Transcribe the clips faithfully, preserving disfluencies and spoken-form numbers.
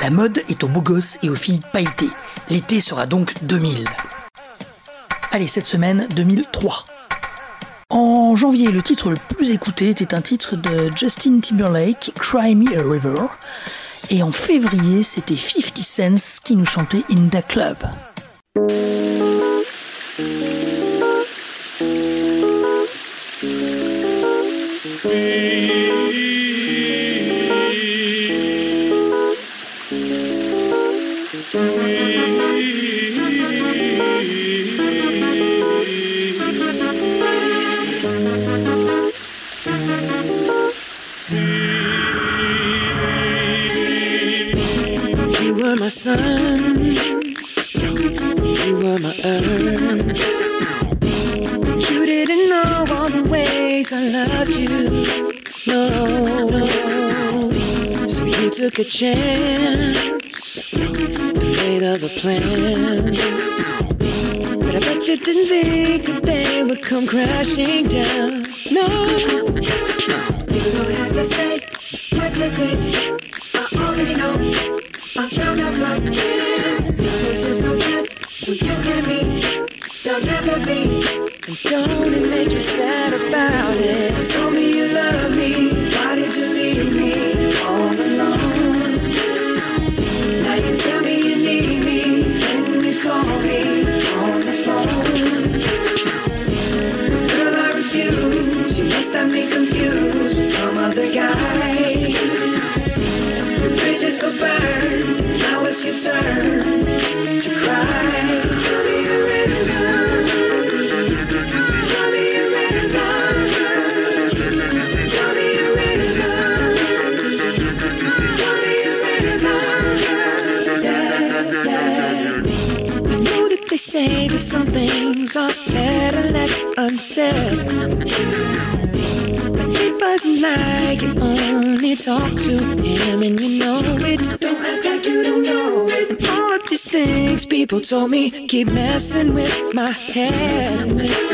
La mode est aux beaux gosses et aux filles pailletées. L'été sera donc deux mille. Allez, cette semaine, deux mille trois. En janvier, le titre le plus écouté était un titre de Justin Timberlake, Cry Me a River. Et en février, c'était fifty Cent qui nous chantait In the Club. You were my sun, you were my earth. You didn't know all the ways I loved you, no. So you took a chance and made other plans. But I bet you didn't think that they would come crashing down, no. You don't have to say what you did, I already know. I found out right there. There's just no chance for you and me. There'll never be. And don't it make you sad about it? You told me you love me. Why did you leave me all alone? Now you tell me you need me. When you call me on the phone. Girl, I refuse. You must have me confused with some other guy. Bridges go burn, now it's your turn to cry. Tell me a river, tell me a river, tell me a river, tell me a river, yeah, yeah. I know that they say that some things are better left unsaid. It wasn't like you only talk to him and you know it. Don't act like you don't know it. And all of these things people told me keep messing with my head.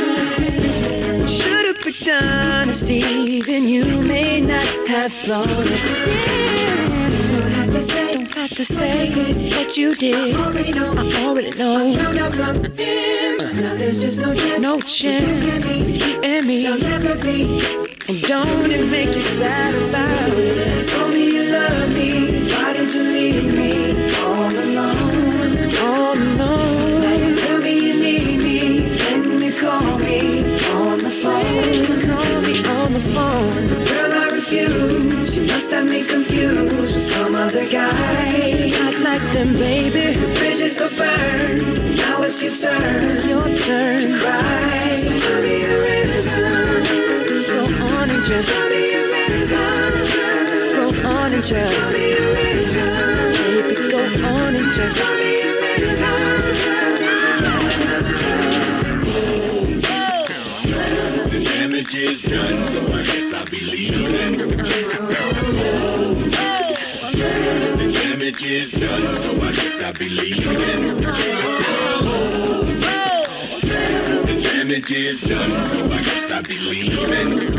Should've picked honesty, then you may not have thought it. Yeah. Don't have to say, don't have to say what you did. I already know. I already know. I found out from him. Uh, now there's just no chance. No chance. You and me. There'll never be. And don't it make you sad about it? You told me you love me. Why did you leave me all alone? All alone. Now you tell me you need me. When you call me on the phone. Call me on the phone. Girl, I refuse. You must have me confused with some other guy. Not like them, baby. The bridges go burn. Now it's your turn. It's your turn to cry. So tell me a river. Go on and just tell me a river. Go on and just tell me a river. Baby, go on and just tell me a river. The damage is done, so I guess I'll be leaving. The damage is done, so I guess I'll be leaving. The damage is done, so I guess I'll be leaving.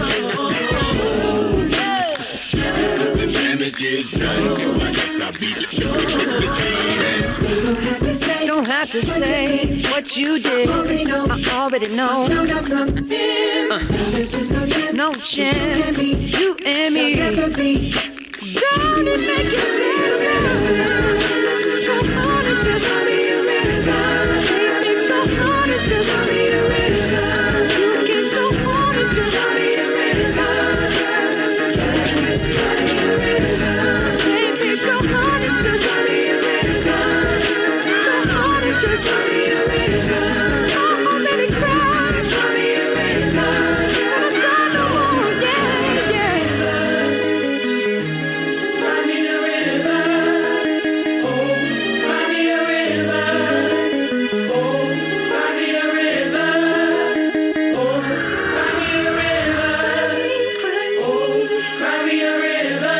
The damage is done, so I guess I'll be leaving. Don't have to say what you did. I already know. Uh, no chance. You and me. Don't it make you sad? Go on and just tell me a river. Baby, go on and just tell me a river. You can go on and just tell me a river. Tell me a river. Baby, go on and just tell me a river. Go on and just tell me a river. Stop already crying. Tell me a river. Gonna cry no more, yeah, yeah. Cry me a river. Oh, cry me a river. Oh, cry me a river. Oh, cry me a river. Oh, cry me a river.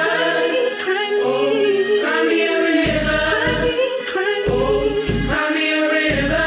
Oh, cry me a river. Oh, cry me a river.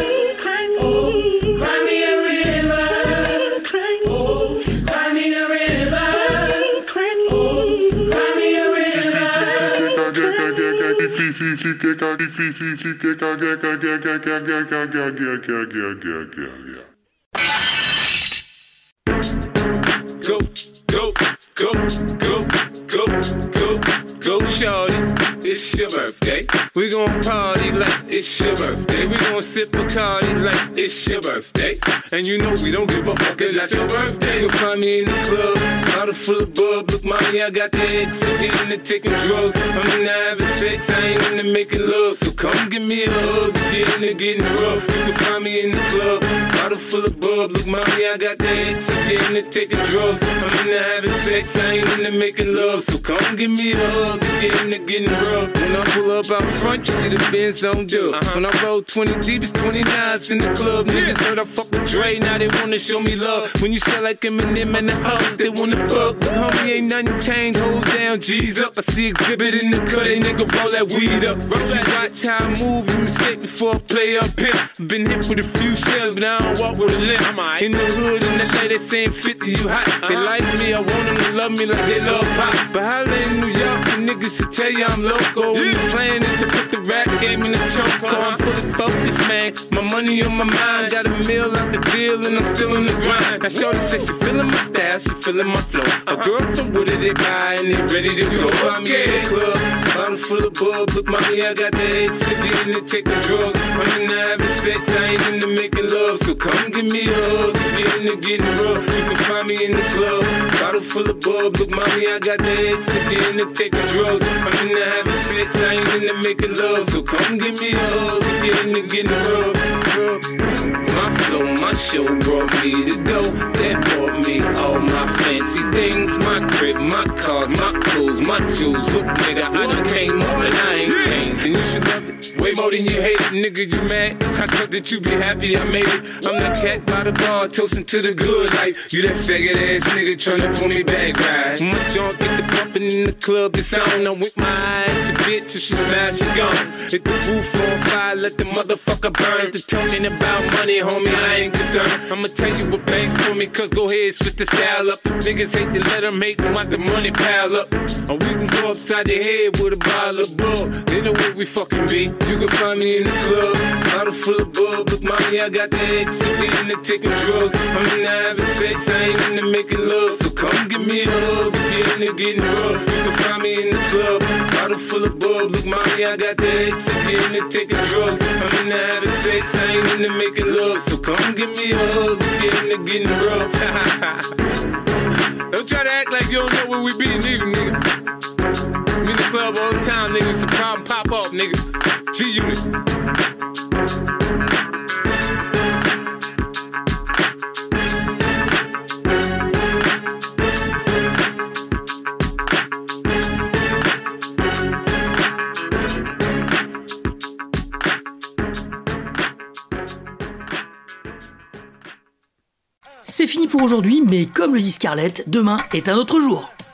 Oh, cry me a river. Oh, cry me a river. Oh, cry me a river. Go, go, go, go, go, go, go, shorty. It's your birthday. We gon' party like it's your birthday. We gon' sip Bacardi like it's your birthday. And you know we don't give a fuck, it's not your birthday. You'll find me in the club, bottle full of bub. Look, mommy, I got the X, I'm getting into taking drugs. I'm into having sex, I ain't into making love. So come give me a hug, get into getting rough. You can find me in the club, bottle full of bub. Look, mommy, I got the X, I'm getting into taking drugs. I'm into having sex, I ain't into making love. So come give me a hug, get into getting rough. When I pull up out front, you see the Benz on dub. Uh-huh. When I roll twenty deep, it's twenty-nines in the club. Yeah. Niggas heard I fuck with Dre, now they wanna show me love. When you sell like Eminem and the hoes, they wanna fuck. But homie, ain't nothing changed, hold down, G's up. I see exhibit in the cut, they nigga roll that weed up. Roll that, watch how I move, you mistake before I play up here. Been hit with a few shells, but I don't walk with a limp. Right. In the hood, in the lady, they saying fifty, you hot. Uh-huh. They like me, I want them to love me like they love pop. But holla in New York, the niggas will tell you I'm loco. Yeah. The plan is to put the rap game in the choke. Uh-huh. I'm fully focused, man. My money on my mind. Got a meal out the deal and I'm still in the grind. Now shorty says she feeling my style, she feeling my flow. Uh-huh. A girl from Wooded, they buy and they ready to go. I'm in the club, bottle full of bub. Look, mommy, I got the head sippy in the taking drugs. I'm in the having sex, I ain't into making love. So come give me a hug, get in the getting rough. You can find me in the club, bottle full of bub. Look, mommy, I got the head sippy in the taking drugs. I'm in the having sex, I ain't into making love. So come give me a hug, get in the getting rough. My flow, my show brought me to go. That brought me all my fancy things. My crib, my cars, my clothes, my jewels. Look, nigga, I done came up and I ain't changed. And you should love it way more than you hate it. Nigga, you mad? I thought that you be happy I made it. I'm the cat by the bar, toasting to the good life. You that faggot ass nigga tryna pull me back, right? My junk get the bumpin' in the club, it's on. I'm with my eye at your bitch, if she smash, she gone. Hit the roof on fire, let the motherfucker burn. The talking about money, homie, I ain't concerned. I'ma tell you what banks for me, cause go ahead, switch the style up. The niggas hate to let them hate them, watch the money pile up. Or we can go upside the head with a bottle of bub. They know where we fucking be. You can find me in the club, bottle full of bub. Look, mommy, I got the X, I'm in the taking drugs. I'm in the having sex, I ain't into making love. So come give me a hug, get in the getting rough. You can find me in the club, bottle full of bub. Look, mommy, I got the X, I'm in the taking drugs. I'm in the having sex, I ain't into making love. So come give me a hug, get in the getting rough. Don't try to act like you don't know where we be, nigga, nigga. I'm in the club all the time, nigga. It's a problem, pop off, nigga. G-Unit. C'est fini pour aujourd'hui, mais comme le dit Scarlett, demain est un autre jour.